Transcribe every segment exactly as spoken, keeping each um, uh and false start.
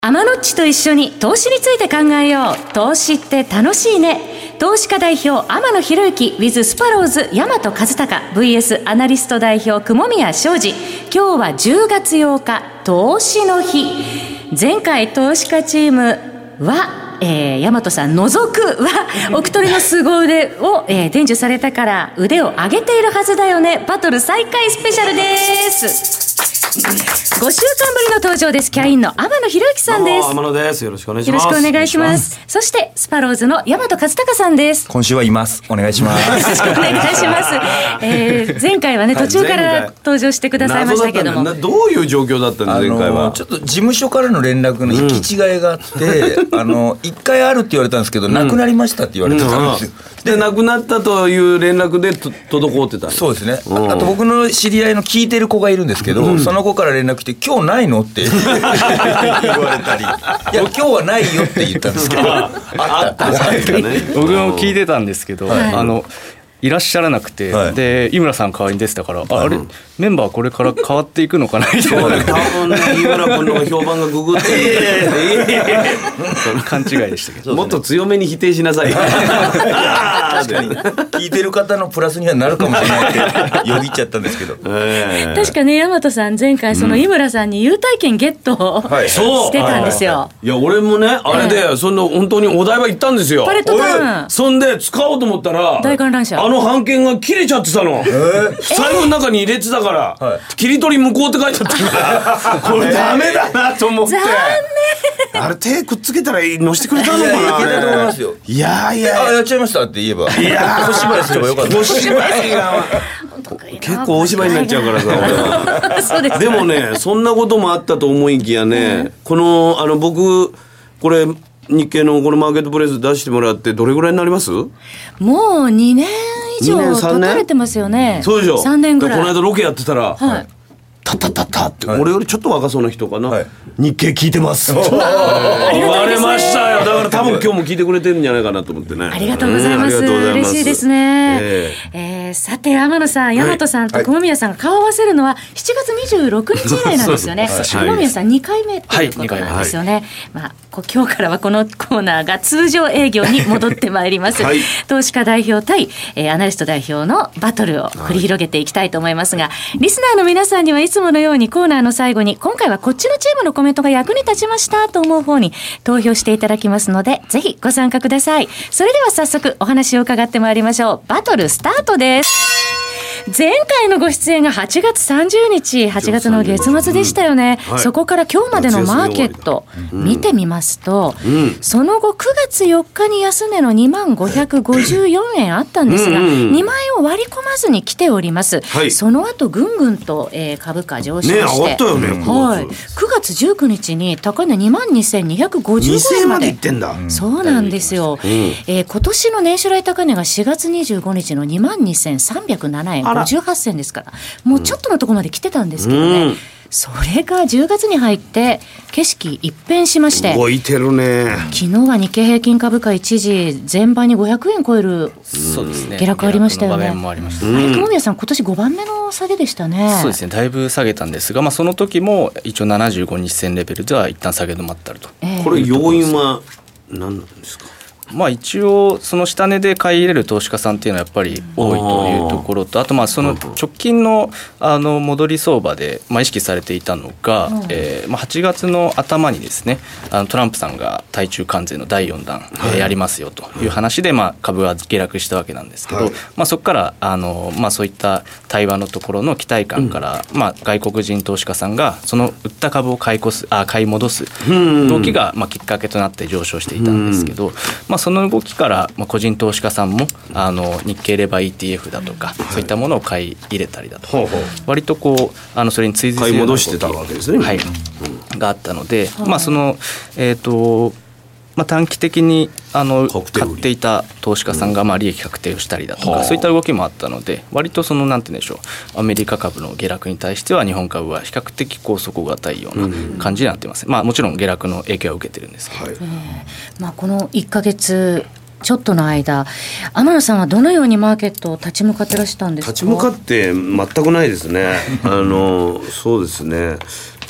天野っちと一緒に投資について考えよう。投資って楽しいね。投資家代表天野博之 with スパローズ大和和孝 ブイエス アナリスト代表雲宮正司。今日はじゅうがつようか投資の日。前回投資家チームはえー、大和さん除くはおくとりの凄腕を、えー、伝授されたから腕を上げているはずだよね。バトル再開スペシャルです。ごしゅうかんぶりの登場です。キャインの天野博之さんです。 天野です。よろしくお願いします。 よろしくお願いします。そしてスパローズの大和和孝さんです。 今週はいます。お願いします。 よろしくお願いします、えー、前回はね途中から登場してくださいましたけども、 どういう状況だったんです前回は。 ちょっと事務所からの連絡の行き違いがあって、うん、あのいっかいあるって言われたんですけど、うん、なくなりましたって言われてたんですよ、 うん、でなくなったという連絡でと滞ってたんです。 そうですね、うん、あと僕の知り合いの聞いてる子がいるんですけど、うん、その子から連絡来て今日ないのって言われたり、いや今日はないよって言ったんですけどあったんですかね。 僕も聞いてたんですけど、はい、あのいらっしゃらなくて、はい、で井村さん代わりに出てたから、うん、ああれメンバーこれから変わっていくのかなみたいな、ね、 多分ね井村君の評判がググって勘違いでしたけど、 もっと強めに否定しなさい。 確かに聞いてる方のプラスにはなるかもしれないってよぎっちゃったんですけど、 えー、確かね大和さん前回その井村さんに優待券ゲットを、うん、してたんですよ、 はい、いや俺もねあれで、えー、その本当にお台場行ったんですよ。 パレットタウン。 そんで使おうと思ったら大観覧車、 あの半券が切れちゃってたの、えー、財布の中に入れてたから、えー、切り取り無効って書いてあったからこれダメだなと思って、 残念。 あれ手くっつけたら乗せてくれたのかな。いやいやいやいやますよ。いやいやあやっちゃいましたって言えば、いや小芝居すればよかった。 小芝居が結構大芝居になっちゃうからさ俺はそうです、ね、でもねそんなこともあったと思いきやね、うん、このあの僕これ日経のこのマーケットプレイス出してもらってどれぐらいになります？ もうにねん以上経たれてますよね。 そうでしょ。 さんねんぐらい。 この間ロケやってたら、 はい、 タッタッタッタって、はい、俺よりちょっと若そうな人かな、はい、日経聞いてます言われましたよ。だから多分今日も聞いてくれてるんじゃないかなと思ってね。 ありがとうございます、うん、嬉しいですね、えーえー、さて天野さん大和さんと雲宮さんが顔を合わせるのはしちがつにじゅうろくにち以来なんですよね。雲宮さんにかいめということなんですよね、はいまあ、今日からはこのコーナーが通常営業に戻ってまいります、はい、投資家代表対、えー、アナリスト代表のバトルを繰り広げていきたいと思いますが、リスナーの皆さんにはいつものようにコーナーの最後に今回はこっちのチームのコメントが役に立ちましたと思う方に投票していただきますのでぜひご参加ください。それでは早速お話を伺ってまいりましょう。バトルスタートです。前回のご出演がはちがつさんじゅうにちはちがつの月末でしたよね、うんはい、そこから今日までのマーケット見てみますと、うん、その後くがつよっかに安値のにまんごひゃくごじゅうよんえんあったんですが、うんうん、にまんえんを割り込まずに来ております、はい、その後ぐんぐんと、えー、株価上昇して、ね、上がったよね、はい、くがつじゅうくにちに高値にまんにせんにひゃくごじゅうごえんまでにせんまでいってんだ、 うん、そうなんですよ、うんえー、今年の年初来高値がしがつにじゅうごにちのにまんにせんさんびゃくななえんごじゅうはっせんですからもうちょっとのところまで来てたんですけどね、うん、それがじゅうがつに入って景色一変しまして、 動いてるね。 昨日は日経平均株価一時前場にごひゃくえん超える下落ありましたよね。 場面もありました、 うん、雲宮さん今年ごばんめの下げでしたね。 そうですね、だいぶ下げたんですが、まあ、その時も一応ななじゅうごにち線レベルでは一旦下げ止まってあると、 えー、これ要因は何なんですか？ まあ、一応その下値で買い入れる投資家さんっていうのはやっぱり多いというところと、あとまあその直近のあの戻り相場でまあ意識されていたのが、えーまあはちがつの頭にですねあのトランプさんが対中関税のだいよんだんやりますよという話でまあ株は下落したわけなんですけど、まあそこからあのまあそういった対話のところの期待感からまあ外国人投資家さんがその売った株を買い越すあ買い戻す動きがまあきっかけとなって上昇していたんですけど、まあその動きから個人投資家さんもあの日経レバー イーティーエフ だとか、はい、そういったものを買い入れたりだとか、ほうほう割とこうあのそれに追随するような動き買い戻してたわけですね、 はいうん、があったので、まあそのえっとまあ、短期的にあの買っていた投資家さんがまあ利益確定をしたりだとか、うん、そういった動きもあったので割とそのなんて言うんでしょうアメリカ株の下落に対しては日本株は比較的こう底堅いような感じになってます、うんまあ、もちろん下落の影響は受けてるんですけど、はいえーまあ、このいっかげつちょっとの間天野さんはどのようにマーケットを立ち向かってらしたんですか？ 立ち向かって全くないですねあのそうですね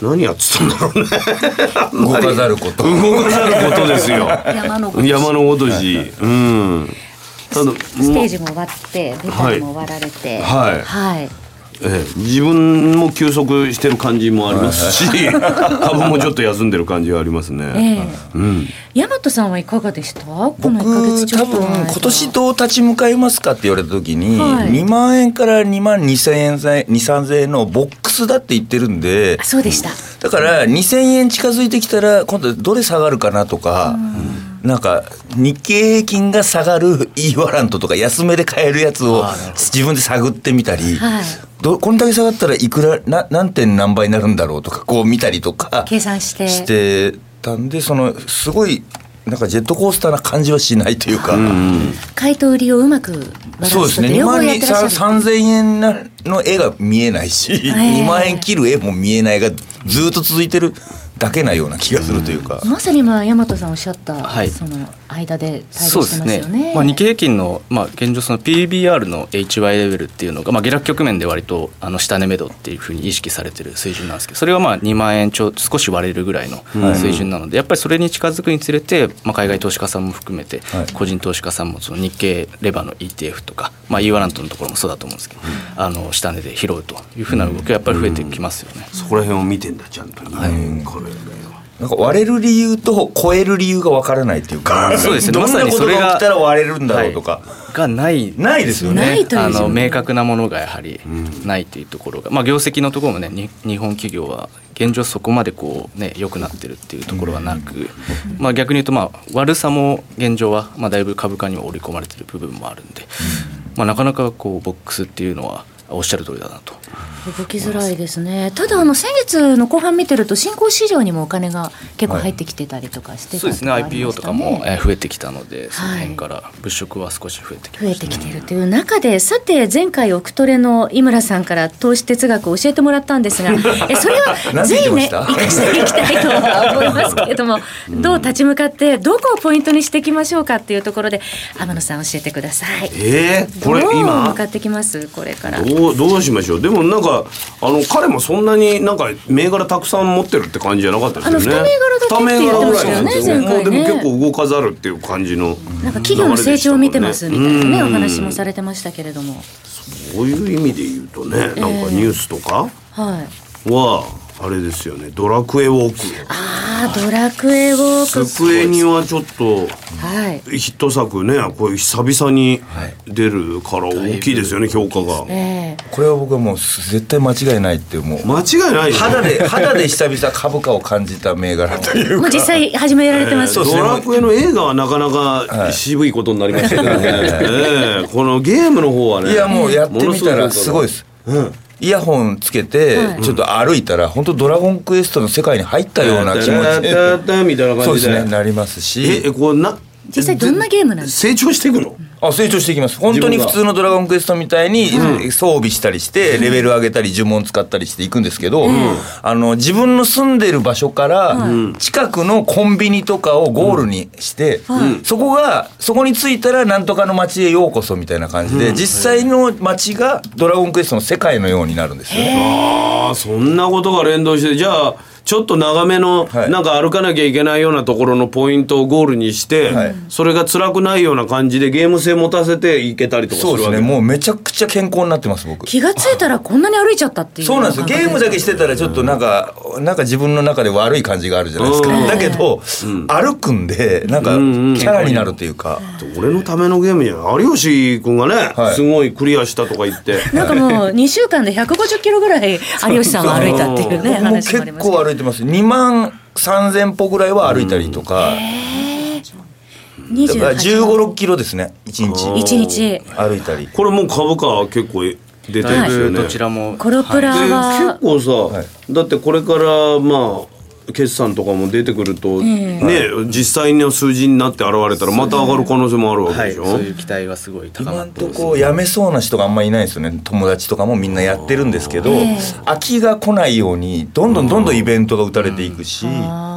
何やってたんだろうね動かざること動かざることですよ山のごとし山のごとし、うんただステージも終わって舞台も終わられてはい、 はいええ、自分も休息してる感じもありますし株もちょっと休んでる感じがありますね、 ええうん、 大和さんはいかがでした？こ僕のいっかげつちょっと多分今年どう立ち向かいますかって言われた時に、 はい、 にまんえんからにまんにせんえんざいにせんさんぜんえんのボックスだって言ってるんで、 あそうでした。 だからにせんえん近づいてきたら今度どれ下がるかなとか、なんか日経平均が下がる E ワラントとか安めで買えるやつを自分で探ってみたり、はい、どこんだけ下がったらいくらな何点何倍になるんだろうとかこう見たりとか計算してしてたんで、そのすごいなんかジェットコースターな感じはしないというか、うんうん、 買いと売りをうまくバランスとって両方やってらっしゃる。 さんぜんえんの絵が見えないし、えー、にまんえん切る絵も見えないがずっと続いてるだけなような気がするというか、 うん、まさに今大和さんおっしゃった、 はい、 その間で対応してますよね。そうですね、 まあ、日経平均の、まあ、現状その ピービーアール の エイチワイ レベルっていうのが、まあ、下落局面で割とあの下値目処っていうふうに意識されてる水準なんですけど、それはまあにまんえんちょ少し割れるぐらいの水準なので、やっぱりそれに近づくにつれて、まあ、海外投資家さんも含めて個人投資家さんもその日経レバーの イーティーエフ とか、まあ、E ワラントのところもそうだと思うんですけど、あの下値で拾うというふうな動きがやっぱり増えてきますよね。 そこら辺を見てんだちゃんと、ね、はい、これなんか割れる理由と超える理由が分からないっていうか、 そうですね、 どんなことが起きたら割れるんだろうとか、 はい、がないないですよね。 ないというあの明確なものがやはりないというところが、まあ、業績のところもねに日本企業は現状そこまでこうね良くなってるっていうところはなく、まあ、逆に言うとまあ悪さも現状はまあだいぶ株価には織り込まれてる部分もあるんで、まあ、なかなかこうボックスっていうのはおっしゃる通りだなと。 動きづらいですね。ただあの先月の後半見てると新興市場にもお金が結構入ってきてたりとかしてた、ね、はい、 そうですね、 アイピーオー とかも増えてきたので、その辺から物色は少し増えてきました、ね、増えてきているという中で、さて前回オクトレの井村さんから投資哲学を教えてもらったんですがえそれはぜひね生かしていきたいと思いますけれどもどう立ち向かってどこをポイントにしていきましょうかっていうところで天野さん教えてください。 えー、これ今どう向かってきますこれから。 どう、どうしましょう。でもなんかあの彼もそんなになんか銘柄たくさん持ってるって感じじゃなかったですよね。 あのに銘柄だけって言ってましたよね前回ね。 もうでも結構動かざるっていう感じの、 なんか企業の成長を見てますみたいなねお話もされてましたけれども、 そういう意味で言うとね、なんかニュースとかはあれですよね、ドラクエウォーク。 ああドラクエウォーク。 スクエニはちょっとヒット作ね、こう久々に出るから大きいですよね、評価が、 えー、これは僕はもう絶対間違いないってもう間違いない、ね、 肌で肌で久々株価を感じた銘柄というか、 もう実際始められてます、 えー、ドラクエの映画はなかなか渋いことになりましたけどね、えー、このゲームの方はね、 いやもうやってみたらすごいです、うん、イヤホンつけてちょっと歩いたら本当ドラゴンクエストの世界に入ったような気持ちで、 みたいな感じで、 そうですね、なりますし、 えこうな実際どんなゲームなんですか。 成長していくの。 あ成長していきます。本当に普通のドラゴンクエストみたいに装備したりしてレベル上げたり呪文使ったりしていくんですけど、うん、あの自分の住んでる場所から近くのコンビニとかをゴールにして、うん、そこがそこに着いたらなんとかの街へようこそみたいな感じで、うん、実際の街がドラゴンクエストの世界のようになるんですよね。 ああそんなことが連動して、じゃあちょっと長めの、はい、なんか歩かなきゃいけないようなところのポイントをゴールにして、はい、それが辛くないような感じでゲーム性持たせていけたりとかするわけ。 そうですね、もうめちゃくちゃ健康になってます僕。 気がついたらこんなに歩いちゃったっていう。 そうなんですよ。ゲームだけしてたらちょっとなんか、うん、なんか自分の中で悪い感じがあるじゃないですか、うん、だけど、うん、歩くんでなんかキャラになるというか、 うん、俺のためのゲームじゃない有吉君がね、はい、すごいクリアしたとか言ってなんかもうにしゅうかんでひゃくごじゅっキロぐらい有吉さんは歩いたっていうね話もありますけど、 結構歩いてます。にまんさんぜんぽぐらいは歩いたりとか、だからじゅうご、ろっキロですねいちにちいちにち歩いたり。 これもう株価結構出てるんですよね、 どちらも。 コロプラは結構さ、はい、だってこれからまあ決算とかも出てくると、ね、うん、実際の数字になって現れたらまた上がる可能性もあるわけでしょ、はい、 そういう期待はすごい高まってます、ね、 今んとこ辞めそうな人があんまりいないですよね。友達とかもみんなやってるんですけど、飽きが来ないようにどんどんどんどんイベントが打たれていくし、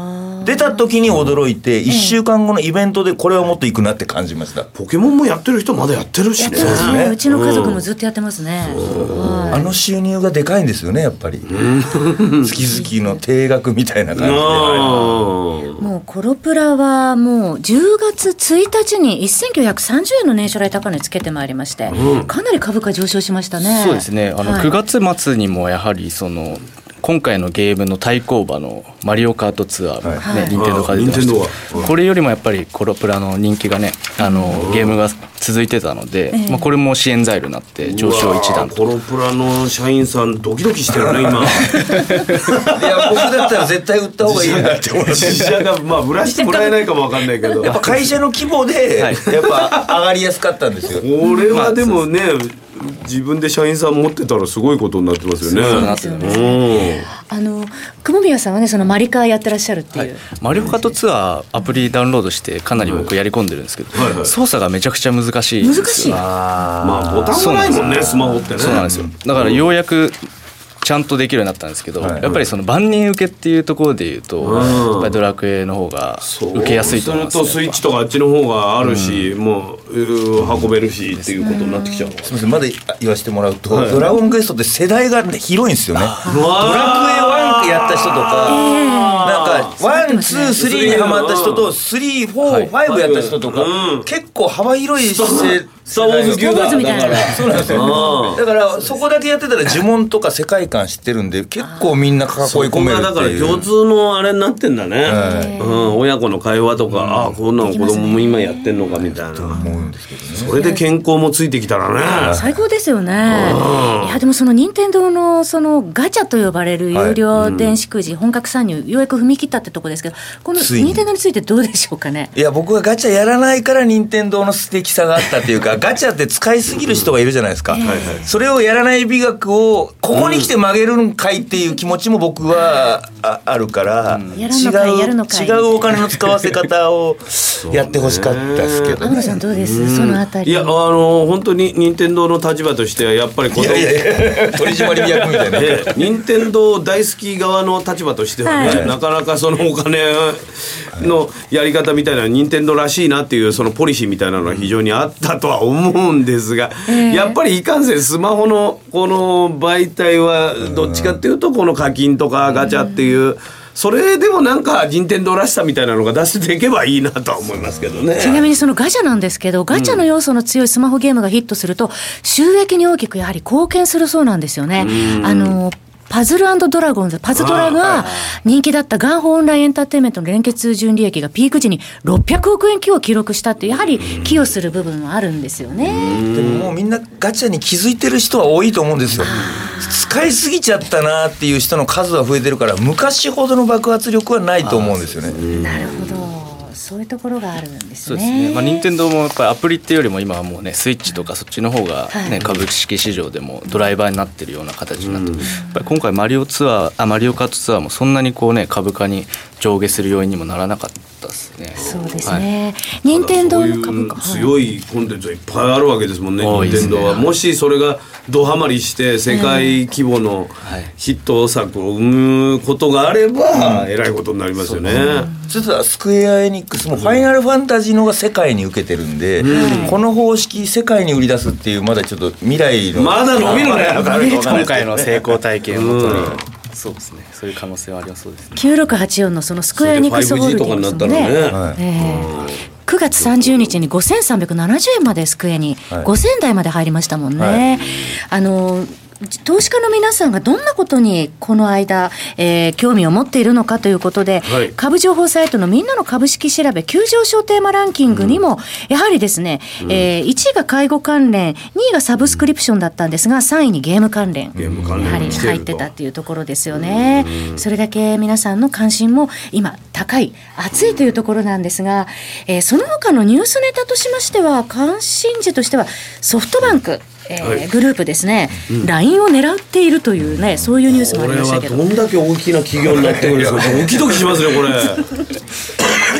出た時に驚いていっしゅうかんごのイベントでこれはもっといくなって感じました。 ポケモンもやってる人まだやってるしね。 そうですね、うちの家族もずっとやってますね、 うん、あの収入がでかいんですよねやっぱり月々の定額みたいな感じでもうコロプラはもうじゅうがつついたちにせんきゅうひゃくさんじゅうえんの年初来高値つけてまいりまして、うん、かなり株価上昇しましたね。 そうですね、あのくがつ末にもやはりその今回のゲームの対抗馬のマリオカートツアーもね、はい、任天堂から出てました、はい、これよりもやっぱりコロプラの人気がねあのゲームが続いてたので、まあ、これも支援材料になって上昇一段と。 コロプラの社員さんドキドキしてるね今いや僕だったら絶対売った方がいいなって思って自社がまあ売らしてもらえないかも分かんないけどやっぱ会社の規模でやっぱ上がりやすかったんですよ。 これはでもね、自分で社員さん持ってたらすごいことになってますよね。 そうですよね。あの雲宮さんはねそのマリカーやってらっしゃるっていう、はい、 マリオカートツアーアプリダウンロードしてかなり僕やり込んでるんですけど、はいはいはい、操作がめちゃくちゃ難しいんですよ。 難しい。 あまあボタンがないもんねスマホってね。 そうなんですよ。だからようやくちゃんとできるようになったんですけど、はい、やっぱりその万人受けっていうところでいうと、うん、やっぱりドラクエの方が受けやすいと思います、ね、 それとスイッチとかあっちの方があるし、うん、もう運べるしっていうことになってきちゃう、うん、 すみませんまだ言わせてもらうと、はい、ドラゴンクエストって世代が広いんですよね。ドラクエワンやった人とか、えー、なんかワン、ツー、スリーにハマった人とスリー、フォー、ファイブやった人とか、うん、結構幅広い世代スター・ウォーズ級だ。 だからそうなんですよ。だからそこだけやってたら呪文とか世界観知ってるんで結構みんな囲い込めるっていう。そこがだから共通のあれになってんだね、うん、親子の会話とか、うん、ああこんなの子供も今やってんのかみたいな、思うんですけどね。それで健康もついてきたらね最高ですよね。いやでもその任天堂のそのガチャと呼ばれる有料電子くじ本格参入ようやく踏み切ったってとこですけど、この任天堂についてどうでしょうかね。 いや僕はガチャやらないから任天堂の素敵さがあったっていうかガチャって使いすぎる人がいるじゃないですか、えー、それをやらない美学をここに来て曲げるんかいっていう気持ちも僕は あ, あるから、うん、違う違うお金の使わせ方をやってほしかったですけど、ね、 天野さんどうです、うん、そのあたり。 いやあの本当に任天堂の立場としてはやっぱりこのいやいやいや取締役みたいな任天堂大好き側の立場としてはね、はい、なかなかそのお金のやり方みたいな任天堂らしいなっていうそのポリシーみたいなのは非常にあったとは思うんですが、えー、やっぱりいかんせんスマホのこの媒体はどっちかっていうとこの課金とかガチャっていうそれでもなんか任天堂らしさみたいなのが出していけばいいなとは思いますけどね。 ちなみにそのガチャなんですけどガチャの要素の強いスマホゲームがヒットすると収益に大きくやはり貢献するそうなんですよね。あのパズル&ドラゴンズパズドラが人気だったガンホーオンラインエンターテインメントの連結純利益がピーク時にろっぴゃくおくえん級を記録したってやはり寄与する部分はあるんですよね。 でももうみんなガチャに気づいてる人は多いと思うんですよ。使いすぎちゃったなっていう人の数は増えてるから昔ほどの爆発力はないと思うんですよね。 なるほどそういうところがあるんですね。 そうですね。まあ任天堂もやっぱりアプリっていうよりも今はもうねスイッチとかそっちの方がね、はい、株式市場でもドライバーになってるような形になって、うん、やっぱり今回マリオツアーあマリオカートツアーもそんなにこうね株価に上下する要因にもならなかったですね。 そうですね。任天堂の株価強いコンテンツはいっぱいあるわけですもんね。任天堂はもしそれがドハマりして世界規模のヒット作を生むことがあればえらいことになりますよね。 実はスクエアエニックスもファイナルファンタジーのが世界に受けてるんで、うん、この方式世界に売り出すっていうまだちょっと未来のまだ伸びるね今回の成功体験をもとに、うん、そうですねそういう可能性はあります。そうですね。 きゅうろくはちよんのそのスクエアエニックスホールディングスもね、はいえー、くがつさんじゅうにちにごせんさんびゃくななじゅうえんまでスクエアにごせんだいまで入りましたもんね、はい、あの投資家の皆さんがどんなことにこの間、えー、興味を持っているのかということで、はい、株情報サイトのみんなの株式調べ急上昇テーマランキングにも、うん、やはりですね、うんえー、いちいが介護関連にいがサブスクリプションだったんですがさんいにゲーム関連やはり入ってたっていうところですよね。それだけ皆さんの関心も今高い熱いというところなんですが、えー、その他のニュースネタとしましては関心事としてはソフトバンクえーはい、グループですね、うん、ライン を狙っているというねそういうニュースもありましたけど、 これはどんだけ大きな企業になってくるんですかドキドキしますねこれこ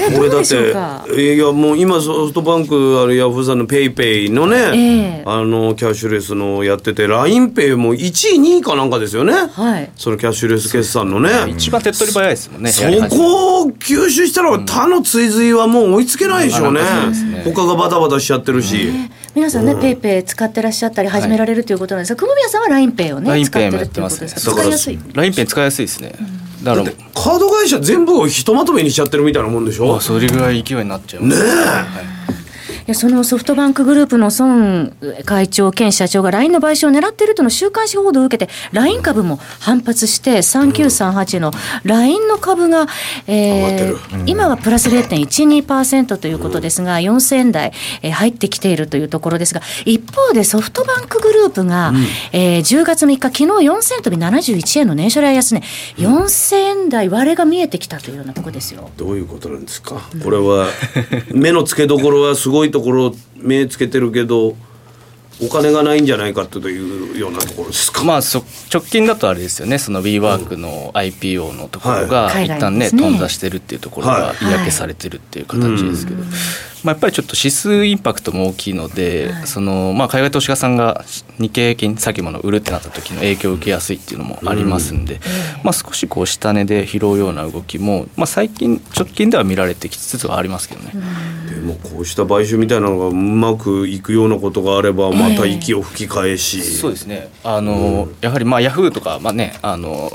れどうでしょうか。 これだっていやもう今ソフトバンクあるヤフーさんのペイペイのね、えー、あのキャッシュレスのやってて ライン ペイもいちいにいかなんかですよね、はい、そのキャッシュレス決算のね一番手っ取り早いですもんね。 そこを吸収したら他の追随はもう追いつけないでしょうね、うんね、他がバタバタしちゃってるし、 ね、皆さんね、うん、ペイペイ使ってらっしゃったり始められるということなんですが、雲宮さんは ライン ペイをね使ってるっていうことですか。使いやすい。 ライン ペイ使いやすいですね、うんだからカード会社全部をひとまとめにしちゃってるみたいなもんでしょ。 あそれぐらい勢いになっちゃいますねえ、はいいやそのソフトバンクグループの孫会長兼社長が ライン の買収を狙っているとの週刊誌報道を受けて ライン 株も反発してさんきゅうさんはちの ライン の株が、えーうん、今はプラス れいてんいちにパーセント ということですが、うん、よんせんえん台、えー、入ってきているというところですが、一方でソフトバンクグループが、うんえー、じゅうがつみっか昨日よんせん飛びななじゅういちえんの年初来安値、うん、よんせんえん台割れが見えてきたというようなところですよ。 どういうことなんですか、うん、これは目の付けどころはすごいところ目つけてるけどお金がないんじゃないかというようなところですか。 まあ、そ直近だとあれですよね、その WeWork の アイピーオー のところが一旦ね、頓挫してるっていうところが嫌気されてるっていう形ですけど、はいはいまあ、やっぱりちょっと指数インパクトも大きいので、はいそのまあ、海外投資家さんが日経平均先物を売るってなった時の影響を受けやすいっていうのもありますんで、うんまあ、少しこう下値で拾うような動きも、まあ、最近直近では見られてきつつはありますけどね、 うん、でもこうした買収みたいなのがうまくいくようなことがあればまた息を吹き返し、えー、 そうですねあの、うん、やはりまあヤフーとか、まあね、あの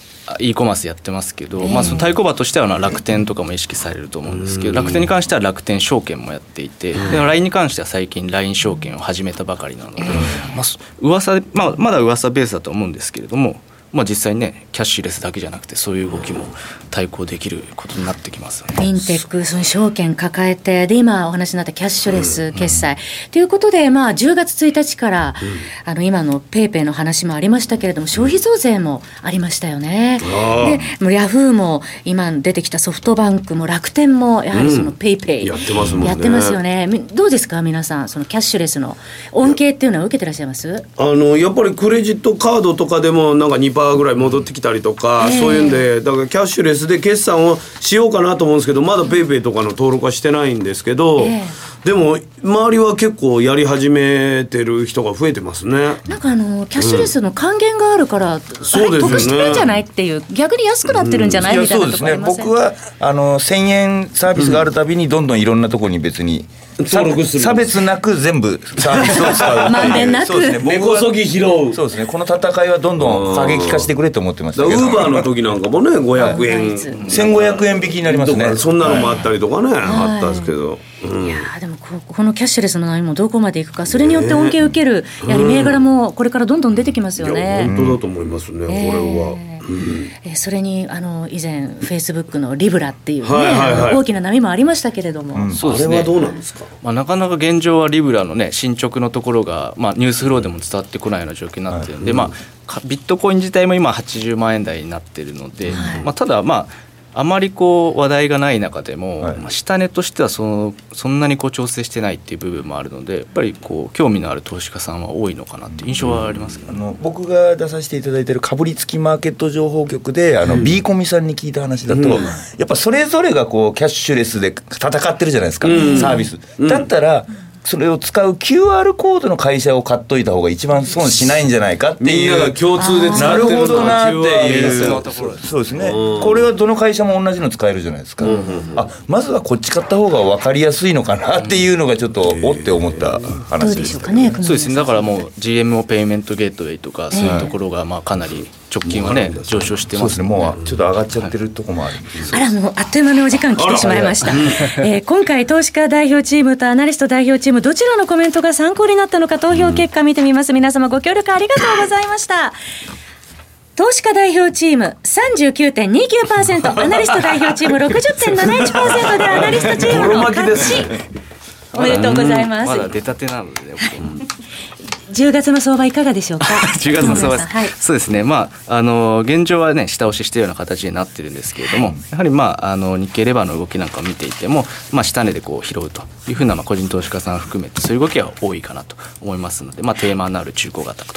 e コマースやってますけど、えーまあ、その対抗馬としては楽天とかも意識されると思うんですけど、楽天に関しては楽天証券もやっていて、で ライン に関しては最近 ライン 証券を始めたばかりなので、まあ噂でまあ、まだ噂ベースだと思うんですけれども、まあ、実際ねキャッシュレスだけじゃなくてそういう動きも対抗できることになってきますよね。 フィンテックその証券抱えてで今お話になったキャッシュレス決済、うん、ということで、まあ、じゅうがつついたちから、うん、あの今のペイペイの話もありましたけれども消費増税もありましたよね。でもうヤフーも今出てきたソフトバンクも楽天もやはりそのペイペイ、うん、 やってますもんね。 やってますよね。どうですか皆さんそのキャッシュレスの恩恵っていうのは受けてらっしゃいます？ あのやっぱりクレジットカードとかでもなんか にパーセント ぐらい戻ってきたりとか、えー、そういうんでだからキャッシュレスで決算をしようかなと思うんですけどまだペイペイとかの登録はしてないんですけど、えー、でも周りは結構やり始めてる人が増えてますね。 なんかあのキャッシュレスの還元があるから、うん、あれ得してるんじゃないっていう逆に安くなってるんじゃない、うん、みたいなところありません？ 僕はあのせんえんサービスがあるたびにどんどんいろんなところに別に登録する差別なく全部サービスを使うまんべんなくそうですね、根こそぎ拾う。 そうですね、この戦いはどんどん過激化してくれと思ってましたけど、 ウーバーの時なんかもねごひゃくえん、 せんごひゃくえん引きになりますね。 そんなのもあったりとかね、はい、あったんですけど、 うん、いやでも こ, このキャッシュレスの波もどこまでいくか、それによって恩恵を受ける、ね、やはり銘柄もこれからどんどん出てきますよね。 本当だと思いますね、えー、これは。うんえー、それにあの以前フェイスブックのリブラっていう、ねはいはいはい、大きな波もありましたけれども、 うん、そうですね、あれはどうなんですか？ まあ、なかなか現状はリブラの、ね、進捗のところが、まあ、ニュースフローでも伝わってこないような状況になっているので、はいまあ、ビットコイン自体も今はちじゅうまんえん台になっているので、はいまあ、ただまああまりこう話題がない中でも、はいまあ、下値としてはそのそんなにこう調整してないっていう部分もあるので、やっぱりこう興味のある投資家さんは多いのかなっていう印象はありますけど、ね、 あの僕が出させていただいているかぶりつきマーケット情報局であの、うん、B コミさんに聞いた話だと、うん、やっぱそれぞれがこうキャッシュレスで戦ってるじゃないですか、うん、サービス、うん、だったらそれを使う キューアール コードの会社を買っといた方が一番損しないんじゃないかっていう、みんなが共通で使ってるのがなるほどなっていうそうですね、うん、これはどの会社も同じの使えるじゃないですか、うんうんうん、あまずはこっち買った方が分かりやすいのかなっていうのがちょっとおって思った話です、 どうでしょうかね。 そうですね、だからもう ジーエムオー ペイメントゲートウェイとかそういうところがまあかなり直近はね上昇してますね。 そうですね、もうちょっと上がっちゃってるとこもある、 はい、あらもうあっという間にお時間来てしまいました、えー、今回投資家代表チームとアナリスト代表チームどちらのコメントが参考になったのか投票結果見てみます。皆様ご協力ありがとうございました。投資家代表チーム さんじゅうきゅうてんにきゅうパーセント アナリスト代表チーム ろくじゅってんなないちパーセント でアナリストチームの勝ちおめでとうございます。 まだ出たてなのでねじゅうがつの相場いかがでしょうか？ じゅうがつの相場、はい、そうですね、まあ、あの現状はね下押ししたような形になってるんですけれども、やはり、まあ、あの日経レバーの動きなんかを見ていても、まあ、下値でこう拾うというふうな、まあ、個人投資家さん含めてそういう動きは多いかなと思いますので、まあ、テーマのある中古型とか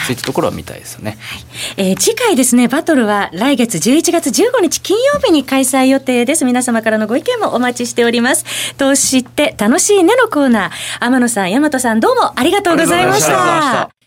そういったところは見たいですよね。 はい、えー、次回ですねバトルは来月じゅういちがつじゅうごにち金曜日に開催予定です。皆様からのご意見もお待ちしております。投資って楽しいねのコーナー、天野さん大和さんどうもありがとうございました。